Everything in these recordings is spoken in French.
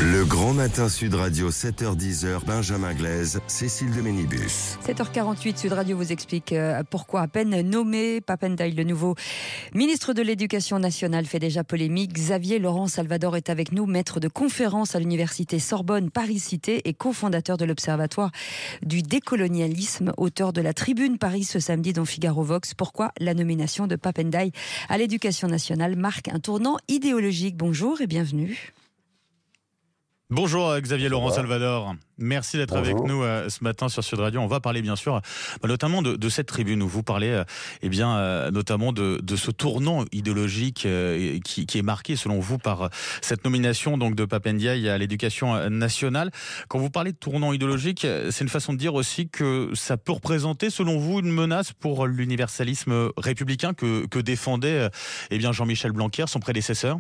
Le Grand Matin Sud Radio, 7h-10h, Benjamin Glaise, Cécile de Ménibus. 7h48, Sud Radio vous explique pourquoi à peine nommé, Pap Ndiaye, le nouveau ministre de l'Éducation nationale, fait déjà polémique. Xavier Laurent Salvador est avec nous, maître de conférence à l'université Sorbonne Paris-Cité et cofondateur de l'Observatoire du décolonialisme, auteur de la Tribune Paris ce samedi dans Figaro Vox. Pourquoi la nomination de Pap Ndiaye à l'Éducation nationale marque un tournant idéologique. Bonjour et bienvenue. Bonjour Xavier Laurent Salvador, merci d'être avec nous ce matin sur Sud Radio. On va parler bien sûr notamment de cette tribune où vous parlez notamment de ce tournant idéologique qui est marqué selon vous par cette nomination donc de Pap Ndiaye à l'Éducation nationale. Quand vous parlez de tournant idéologique, c'est une façon de dire aussi que ça peut représenter selon vous une menace pour l'universalisme républicain que défendait Jean-Michel Blanquer, son prédécesseur.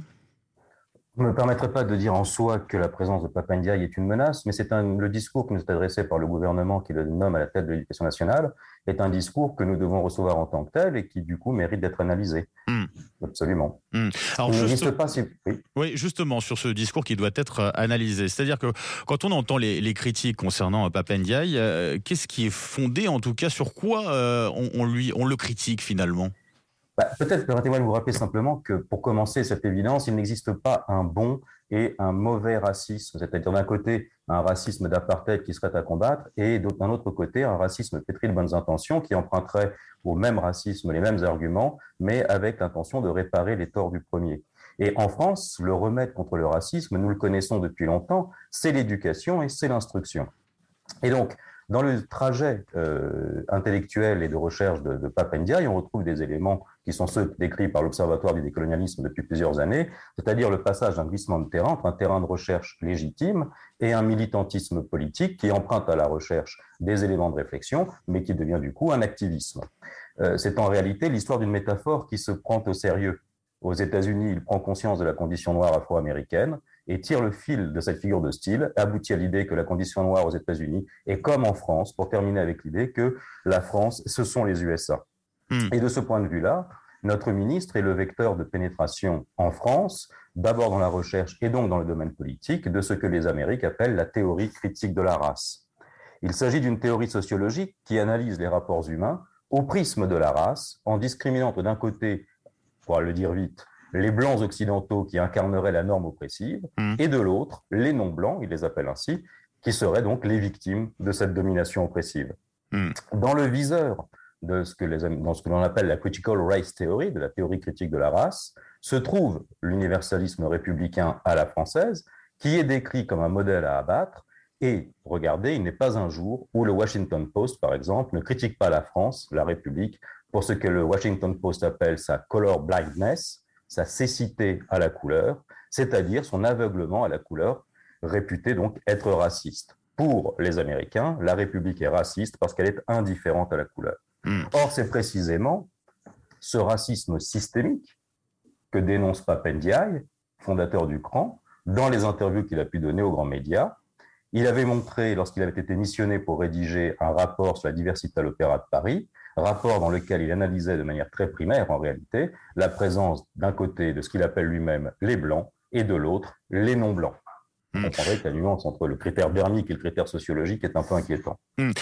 Je ne me permettrai pas de dire en soi que la présence de Pap Ndiaye est une menace, mais le discours qui nous est adressé par le gouvernement qui le nomme à la tête de l'Éducation nationale est un discours que nous devons recevoir en tant que tel et qui du coup mérite d'être analysé. Absolument. Alors, il n'existe pas Oui, justement, sur ce discours qui doit être analysé. C'est-à-dire que quand on entend les critiques concernant Pap Ndiaye, qu'est-ce qui est fondé, en tout cas, sur quoi on le critique finalement ? Peut-être permettez-moi de vous rappeler simplement que, pour commencer cette évidence, il n'existe pas un bon et un mauvais racisme. C'est-à-dire d'un côté, un racisme d'apartheid qui serait à combattre et d'un autre côté, un racisme pétri de bonnes intentions qui emprunterait au même racisme les mêmes arguments, mais avec l'intention de réparer les torts du premier. Et en France, le remède contre le racisme, nous le connaissons depuis longtemps, c'est l'éducation et c'est l'instruction. Et donc, dans le trajet intellectuel et de recherche de Pap Ndiaye, on retrouve des éléments qui sont ceux décrits par l'Observatoire du décolonialisme depuis plusieurs années, c'est-à-dire le passage d'un glissement de terrain entre un terrain de recherche légitime et un militantisme politique qui emprunte à la recherche des éléments de réflexion, mais qui devient du coup un activisme. C'est en réalité l'histoire d'une métaphore qui se prend au sérieux. Aux États-Unis, il prend conscience de la condition noire afro-américaine et tire le fil de cette figure de style, aboutit à l'idée que la condition noire aux États-Unis est comme en France, pour terminer avec l'idée que la France, ce sont les USA. Et de ce point de vue-là, notre ministre est le vecteur de pénétration en France, d'abord dans la recherche et donc dans le domaine politique, de ce que les Amériques appellent la théorie critique de la race. Il s'agit d'une théorie sociologique qui analyse les rapports humains au prisme de la race, en discriminant d'un côté, pour le dire vite, les blancs occidentaux qui incarneraient la norme oppressive, et de l'autre, les non-blancs, il les appelle ainsi, qui seraient donc les victimes de cette domination oppressive. Dans le viseur de dans ce que l'on appelle la critical race theory, de la théorie critique de la race, se trouve l'universalisme républicain à la française, qui est décrit comme un modèle à abattre. Et regardez, il n'est pas un jour où le Washington Post, par exemple, ne critique pas la France, la République, pour ce que le Washington Post appelle sa color blindness, sa cécité à la couleur, c'est-à-dire son aveuglement à la couleur, réputé donc être raciste. Pour les Américains, la République est raciste parce qu'elle est indifférente à la couleur. Or, c'est précisément ce racisme systémique que dénonce Pap Ndiaye, fondateur du CRAN, dans les interviews qu'il a pu donner aux grands médias. Il avait montré, lorsqu'il avait été missionné pour rédiger un rapport sur la diversité à l'Opéra de Paris, rapport dans lequel il analysait de manière très primaire, en réalité, la présence d'un côté de ce qu'il appelle lui-même les Blancs et de l'autre les non-Blancs. On comprendrait que la nuance entre le critère bermique et le critère sociologique est un peu inquiétant.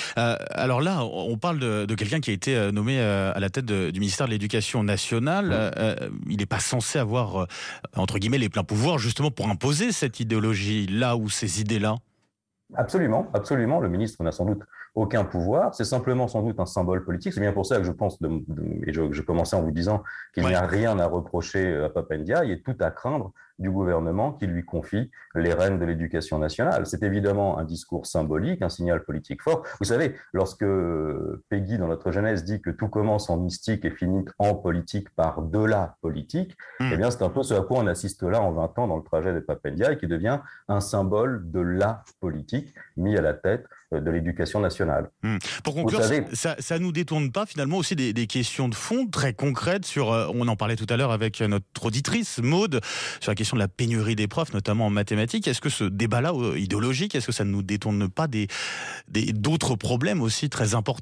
Alors là, on parle de quelqu'un qui a été nommé à la tête du ministère de l'Éducation nationale. Il n'est pas censé avoir, entre guillemets, les pleins pouvoirs, justement pour imposer cette idéologie-là ou ces idées-là. Absolument, absolument. Le ministre n'a sans doute aucun pouvoir. C'est simplement sans doute un symbole politique. C'est bien pour ça que je pense, et je commençais en vous disant qu'il n'y a rien à reprocher à Pap Ndiaye et tout à craindre du gouvernement qui lui confie les rênes de l'éducation nationale. C'est évidemment un discours symbolique, un signal politique fort. Vous savez, lorsque Peggy, dans notre jeunesse, dit que tout commence en mystique et finit en politique par de la politique, eh bien, c'est un peu ce à quoi on assiste là en 20 ans dans le trajet de Pap Ndiaye, qui devient un symbole de la politique mis à la tête de l'éducation nationale. Pour conclure, ça nous détourne pas finalement aussi des questions de fond très concrètes sur, on en parlait tout à l'heure avec notre auditrice Maude, sur la question de la pénurie des profs, notamment en mathématiques. Est-ce que ce débat-là idéologique, est-ce que ça ne nous détourne pas d'autres problèmes aussi très importants ?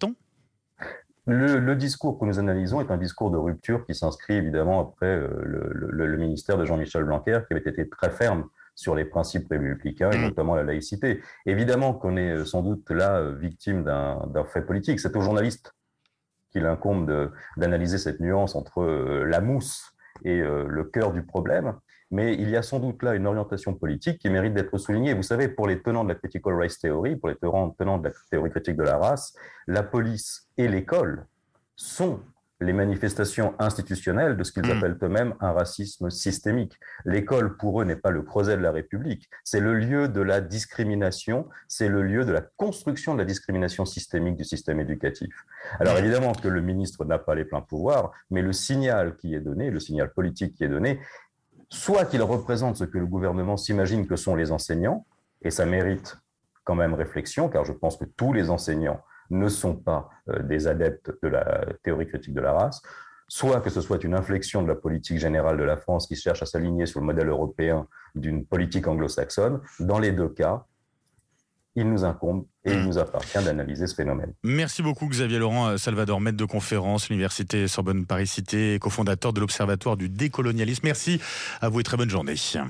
Le discours que nous analysons est un discours de rupture qui s'inscrit évidemment après le ministère de Jean-Michel Blanquer, qui avait été très ferme sur les principes républicains et notamment la laïcité. Évidemment qu'on est sans doute là victime d'un fait politique. C'est aux journalistes qu'il incombe d'analyser cette nuance entre la mousse et le cœur du problème. Mais il y a sans doute là une orientation politique qui mérite d'être soulignée. Vous savez, pour les tenants de la critical race theory, pour les tenants de la théorie critique de la race, la police et l'école sont les manifestations institutionnelles de ce qu'ils appellent eux-mêmes un racisme systémique. L'école, pour eux, n'est pas le creuset de la République, c'est le lieu de la discrimination, c'est le lieu de la construction de la discrimination systémique du système éducatif. Alors évidemment que le ministre n'a pas les pleins pouvoirs, mais le signal qui est donné, le signal politique qui est donné, soit qu'il représente ce que le gouvernement s'imagine que sont les enseignants, et ça mérite quand même réflexion, car je pense que tous les enseignants ne sont pas des adeptes de la théorie critique de la race, soit que ce soit une inflexion de la politique générale de la France qui cherche à s'aligner sur le modèle européen d'une politique anglo-saxonne. Dans les deux cas, il nous incombe et il nous appartient d'analyser ce phénomène. Merci beaucoup Xavier Laurent Salvador, maître de conférence, Université Sorbonne Paris Cité, cofondateur de l'Observatoire du décolonialisme. Merci à vous et très bonne journée.